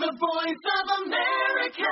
The Voice of America.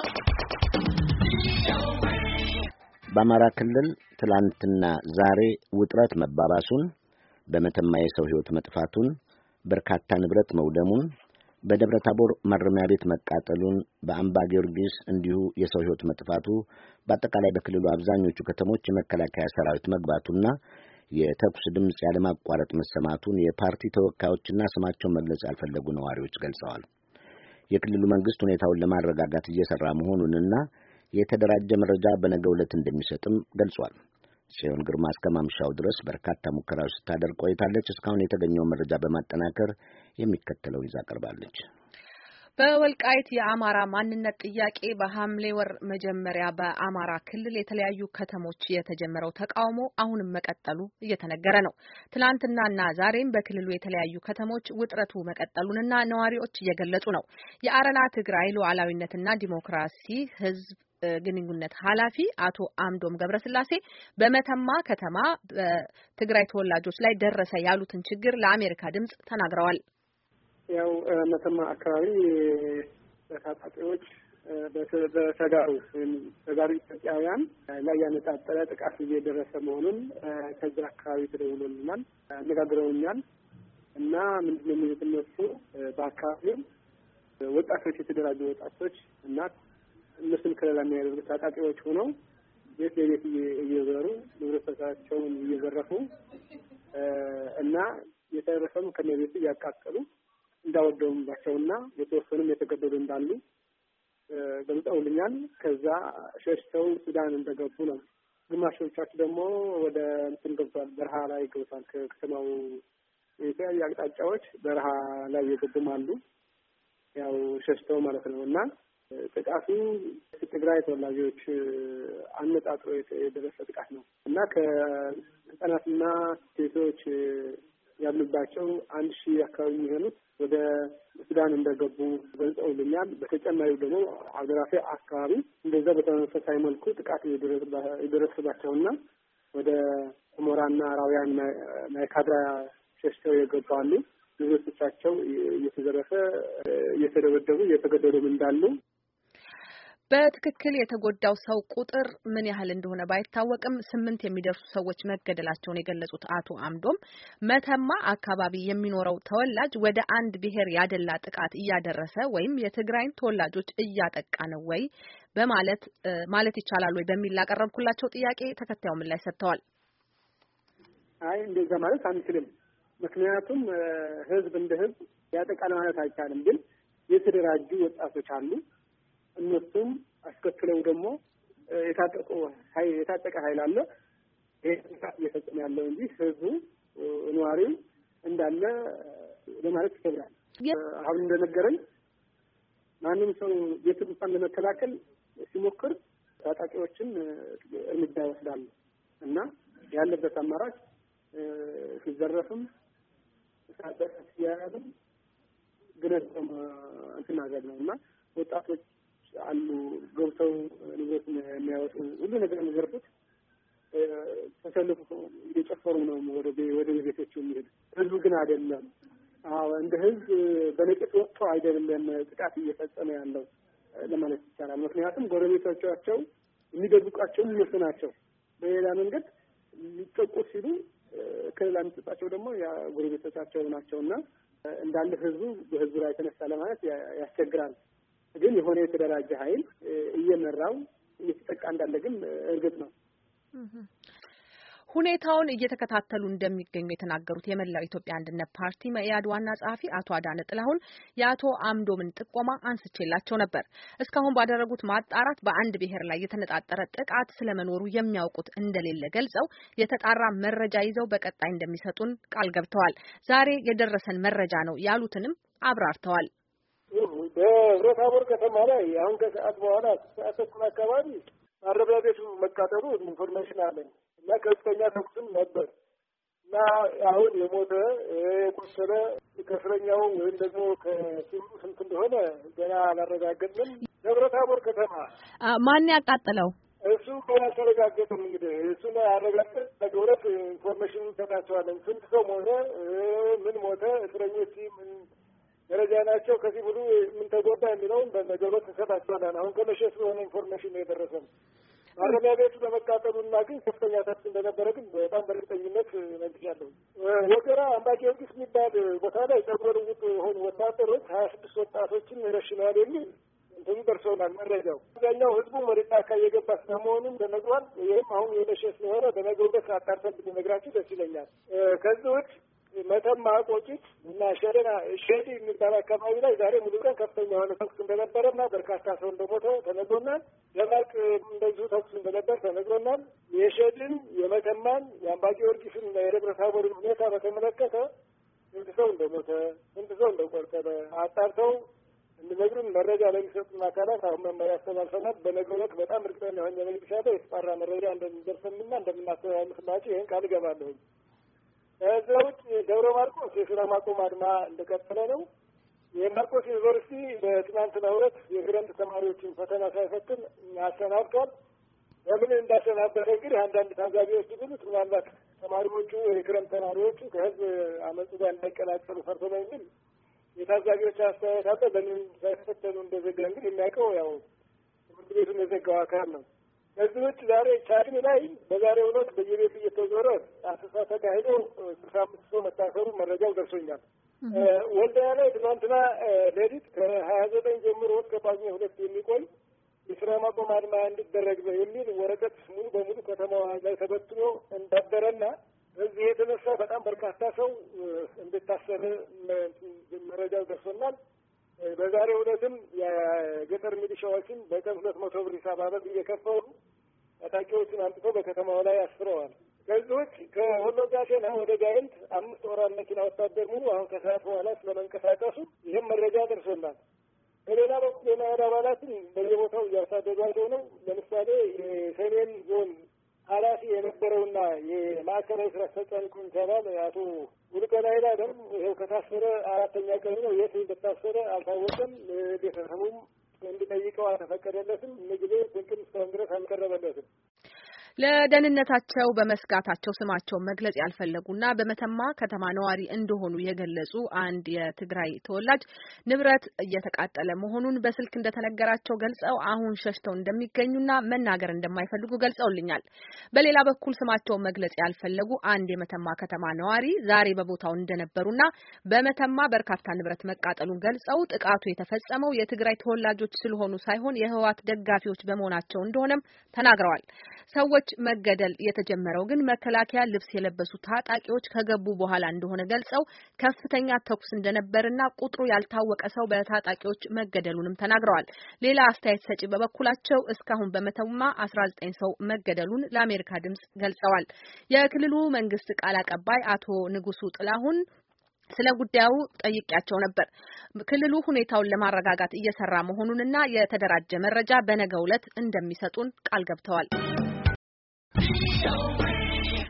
በአማራ ክልል ትላንትና ዛሬ ውጥረት መባባሱን፣ በመተማ የሰው ሕይወት መጥፋቱን፣ በርካታ ንብረት መውደሙን፣ በደብረ ታቦር ማረሚያ ቤት መቃጠሉን፣ በአምባ ጊዮርጊስ እንዲሁ የሰው ሕይወት መጥፋቱ፣ በአጠቃላይ በክልሉ አብዛኞቹ ከተሞች የመከላከያ ሰራዊት መግባቱና የተኩስ ድምፅ ያለማቋረጥ መሰማቱን የፓርቲ ተወካዮችና ስማቸውን መግለጽ ያልፈለጉ ነዋሪዎች ገልጸዋል። የክልሉ መንግስት ሁኔታውን ለማረጋጋት እየሰራ መሆኑንና የተደራጀ መረጃ በነገው ዕለት እንደሚሰጥም ገልጿል። ጽዮን ግርማ እስከ ማምሻው ድረስ በርካታ ሙከራዎች ስታደርግ ቆይታለች። እስካሁን የተገኘውን መረጃ በማጠናከር የሚከተለውን ይዛ ቀርባለች። በወልቃይት የአማራ ማንነት ጥያቄ በሐምሌ ወር መጀመሪያ በአማራ ክልል የተለያዩ ከተሞች የተጀመረው ተቃውሞ አሁንም መቀጠሉ እየተነገረ ነው። ትናንትናና ዛሬም በክልሉ የተለያዩ ከተሞች ውጥረቱ መቀጠሉንና ነዋሪዎች እየገለጹ ነው። የአረና ትግራይ ሉዓላዊነትና ዲሞክራሲ ህዝብ ግንኙነት ኃላፊ አቶ አምዶም ገብረስላሴ በመተማ ከተማ በትግራይ ተወላጆች ላይ ደረሰ ያሉትን ችግር ለአሜሪካ ድምጽ ተናግረዋል። ያው መተማ አካባቢ በታጣቂዎች በተጋሩ ኢትዮጵያውያን ላይ ያነጣጠረ ጥቃት እየደረሰ መሆኑን ከዚህ አካባቢ ተደውሎልናል፣ አነጋግረውኛል እና ምንድነው የሚሉት እነሱ በአካባቢው ወጣቶች የተደራጁ ወጣቶች እና እነሱን ከለላ የሚያደርጉ ታጣቂዎች ሆነው ቤት ለቤት እየዞሩ ንብረቶቻቸውን እየዘረፉ እና የተረፈም ከነቤቱ እያቃጠሉ እንዳወደሙባቸውና የተወሰኑም የተገደሉ እንዳሉ ገልጸውልኛል። ከዛ ሸሽተው ሱዳን እንደገቡ ነው። ግማሾቻቸው ደግሞ ወደ እንትን ገብቷል፣ በረሃ ላይ ገብቷል። ከከተማው የተለያዩ አቅጣጫዎች በረሃ ላይ የገቡም አሉ፣ ያው ሸሽተው ማለት ነው። እና ጥቃቱ ትግራይ ተወላጆች አነጣጥሮ የደረሰ ጥቃት ነው እና ከህጻናትና ሴቶች ያሉባቸው 1000 አካባቢ የሚሆኑት ወደ ሱዳን እንደገቡ ገልጸውልኛል። በተጨማሪ ደግሞ አገራፊ አካባቢ እንደዛ በተመሳሳይ መልኩ ጥቃት የደረሰባቸውና ወደ ሁመራና ራውያን ማይካድራ ሸሽተው የገቡ አሉ። ንብረቶቻቸው እየተዘረፈ እየተደበደቡ እየተገደሉም እንዳሉ። በትክክል የተጎዳው ሰው ቁጥር ምን ያህል እንደሆነ ባይታወቅም 8 የሚደርሱ ሰዎች መገደላቸውን የገለጹት አቶ አምዶም መተማ አካባቢ የሚኖረው ተወላጅ ወደ አንድ ብሔር ያደላ ጥቃት እያደረሰ ወይም የትግራይን ተወላጆች እያጠቃ ነው ወይ ማለት ይቻላል ወይ በሚል ላቀረብኩላቸው ጥያቄ ተከታዩ ምላሽ ሰጥተዋል። አይ እንደዛ ማለት አንችልም። ምክንያቱም ህዝብ እንደ ህዝብ ያጠቃል ማለት አይቻልም። ግን የተደራጁ ወጣቶች አሉ። እነሱም አስከትለው ደግሞ የታጠቀ ኃይል አለ። ይሄ እየፈጸመ ያለው እንጂ ህዝቡ ነዋሪው እንዳለ ለማለት ይከብዳል። አሁን እንደነገረኝ ማንም ሰው ቤቱን እንኳን ለመከላከል ሲሞክር ታጣቂዎችን እርምጃ ይወስዳሉ እና ያለበት አማራጭ ሲዘረፍም ታጣቂዎች ያያዝም ግነቱም እንትን አገር ነው እና ወጣቶች አሉ ገብተው ንብረት የሚያወጡ ሁሉ ነገር የሚዘርፉት ተሰልፎ እየጨፈሩ ነው ወደ ቤቶቹ የሚሄዱ። ህዝቡ ግን አይደለም። እንደ ህዝብ በነቂስ ወጥቶ አይደለም ጥቃት እየፈጸመ ያለው ለማለት ይቻላል። ምክንያቱም ጎረቤቶቻቸው የሚደብቋቸው እነሱ ናቸው። በሌላ መንገድ ሊጠቁ ሲሉ ከሌላ የሚጠጣቸው ደግሞ ያ ጎረቤቶቻቸው ናቸውና እንዳለ ህዝቡ በህዝቡ ላይ ተነሳ ለማለት ያስቸግራል። ግን የሆነ የተደራጀ ኃይል እየመራው እየተጠቃ እንዳለ ግን እርግጥ ነው። ሁኔታውን እየተከታተሉ እንደሚገኙ የተናገሩት የመላው ኢትዮጵያ አንድነት ፓርቲ መኢአድ ዋና ጸሐፊ አቶ አዳነ ጥላሁን የአቶ አምዶምን ጥቆማ አንስቼላቸው ነበር። እስካሁን ባደረጉት ማጣራት በአንድ ብሔር ላይ የተነጣጠረ ጥቃት ስለመኖሩ የሚያውቁት እንደሌለ ገልጸው የተጣራ መረጃ ይዘው በቀጣይ እንደሚሰጡን ቃል ገብተዋል። ዛሬ የደረሰን መረጃ ነው ያሉትንም አብራርተዋል። በደብረ ታቦር ከተማ ላይ አሁን ከሰዓት በኋላ ሰዓት ተኩል አካባቢ ማረሚያ ቤቱ መቃጠሉ ኢንፎርሜሽን አለኝ እና ከፍተኛ ተኩስም ነበር እና አሁን የሞተ የቆሰለ ከእስረኛው ወይም ደግሞ ከሲቪሉ ስንት እንደሆነ ገና አላረጋገጥንም። ደብረ ታቦር ከተማ ማን ያቃጠለው? እሱ ገና አልተረጋገጠም። እንግዲህ እሱን አረጋግጠን ለገውረት ኢንፎርሜሽን እንሰጣቸዋለን። ስንት ሰው ሞተ፣ ምን ሞተ፣ እስረኞች ምን ደረጃ ናቸው። ከዚህ ብሉ ምን ተጎዳ የሚለውን በነገሮች ተሰጣቸዋለን። አሁን ከመሸሽ የሆነ ኢንፎርሜሽን ነው የደረሰን። ማረሚያ ቤቱ በመቃጠሉና ግን ከፍተኛ ተኩስ እንደነበረ ግን በጣም በእርግጠኝነት ነግሬያለሁ። ወገራ አምባ ጊዮርጊስ የሚባል ቦታ ላይ ጸጉረ ልውጥ የሆኑ ወታደሮች 26 ወጣቶችን ረሽነዋል የሚል እንትኑ ደርሰውናል መረጃው። አብዛኛው ህዝቡ ወደ ጫካ እየገባ ስለመሆኑም ተነግሯል። ይህም አሁን የመሸ ስለሆነ በነገሩበት አጣርተን ብንነግራችሁ ደስ ይለኛል። ከዚህ ውጭ መተማ ቆጭት እና ሸዲ የሚባል አካባቢ ላይ ዛሬ ሙሉ ቀን ከፍተኛ የሆነ ተኩስ እንደነበረና በርካታ ሰው እንደሞተ ተነግሮናል። ደማቅ እንደዚሁ ተኩስ እንደነበር ተነግሮናል። የሸድን የመተማን የአምባ ጊዮርጊስን እና የደብረ ታቦርን ሁኔታ በተመለከተ ስንት ሰው እንደሞተ ስንት ሰው እንደቆሰለ አጣርተው እንዲነግሩን መረጃ ለሚሰጡን አካላት አሁን መመሪያ አስተላልፈናል። በነገሮች በጣም እርግጠኛ ሆኜ ነግሬሻለሁ። የተጣራ መረጃ እንደሚደርሰንና እንደምናስተላልፍላችሁ ይህን ቃል እገባለሁ። ከዛ ውጭ ደብረ ማርቆስ የስራ ማቆም አድማ እንደቀጠለ ነው። የማርቆስ ዩኒቨርሲቲ በትናንትናው ዕለት የክረምት ተማሪዎችን ፈተና ሳይፈትን አሰናብቷል። ለምን እንዳሰናበተ እንግዲህ አንዳንድ ታዛቢዎች ብሉት ምናልባት ተማሪዎቹ የክረምት ተማሪዎቹ ከህዝብ አመፁ ጋር እንዳይቀላቀሉ ፈርቶ ነው የሚል የታዛቢዎች አስተያየት አለ። ለምን ሳይፈተኑ እንደዘጋ እንግዲህ የሚያውቀው ያው ትምህርት ቤቱን የዘጋው አካል ነው። ከዚህ ውጭ ዛሬ ቻግኒ ላይ በዛሬው ዕለት በየቤቱ እየተዞረ አሰሳ ተካሂዶ 65 ሰው መታሰሩ መረጃው ደርሶኛል። ወልዲያ ላይ ትናንትና ሌሊት ከ29 ጀምሮ እስከ ጳጉሜ 2 የሚቆይ የስራ ማቆም አድማ እንዲደረግ የሚል ወረቀት ሙሉ በሙሉ ከተማዋ ላይ ተበትኖ እንዳደረና በዚህ የተነሳ በጣም በርካታ ሰው እንድታሰረ መረጃው ደርሶናል። በዛሬው ዕለትም የገጠር ሚሊሻዎችን በቀን 200 ብር ሂሳብ አበል እየከፈሉ ታጣቂዎችን አምጥተው በከተማው ላይ አስፍረዋል። ከዚህ ውጭ ከወሎ ጋሸና ወደ ጋይንት 5 ወራን መኪና ወታደር ሙሉ አሁን ከሰዓት በኋላ ስለመንቀሳቀሱ ይህም መረጃ ደርሶናል። በሌላ በኩል የማህበር አባላትን በየቦታው እያሳደዷቸው ነው። ለምሳሌ የሰሜን ዞን ኃላፊ የነበረውና የማዕከላዊ ስራ አስፈጻሚ ኮሚቴ አባል አቶ ውልቀን አይላለም ይኸው ከታሰረ 4ኛ ቀኑ ነው። የት እንደታሰረ አልታወቀም። ቤተሰቡም እንዲጠይቀው አልተፈቀደለትም። ምግብ ስንቅም እስካሁን ድረስ አልቀረበለትም። ለደህንነታቸው በመስጋታቸው ስማቸውን መግለጽ ያልፈለጉና በመተማ ከተማ ነዋሪ እንደሆኑ የገለጹ አንድ የትግራይ ተወላጅ ንብረት እየተቃጠለ መሆኑን በስልክ እንደተነገራቸው ገልጸው አሁን ሸሽተው እንደሚገኙና መናገር እንደማይፈልጉ ገልጸውልኛል። በሌላ በኩል ስማቸውን መግለጽ ያልፈለጉ አንድ የመተማ ከተማ ነዋሪ ዛሬ በቦታው እንደነበሩና በመተማ በርካታ ንብረት መቃጠሉን ገልጸው ጥቃቱ የተፈጸመው የትግራይ ተወላጆች ስለሆኑ ሳይሆን የህወሓት ደጋፊዎች በመሆናቸው እንደሆነም ተናግረዋል። ሰዎች መገደል የተጀመረው ግን መከላከያ ልብስ የለበሱ ታጣቂዎች ከገቡ በኋላ እንደሆነ ገልጸው ከፍተኛ ተኩስ እንደነበርና ቁጥሩ ያልታወቀ ሰው በታጣቂዎች መገደሉንም ተናግረዋል። ሌላ አስተያየት ሰጪ በበኩላቸው እስካሁን በመተማ 19 ሰው መገደሉን ለአሜሪካ ድምጽ ገልጸዋል። የክልሉ መንግስት ቃል አቀባይ አቶ ንጉሱ ጥላሁን ስለ ጉዳዩ ጠይቄያቸው ነበር። ክልሉ ሁኔታውን ለማረጋጋት እየሰራ መሆኑንና የተደራጀ መረጃ በነገው ዕለት እንደሚሰጡን ቃል ገብተዋል።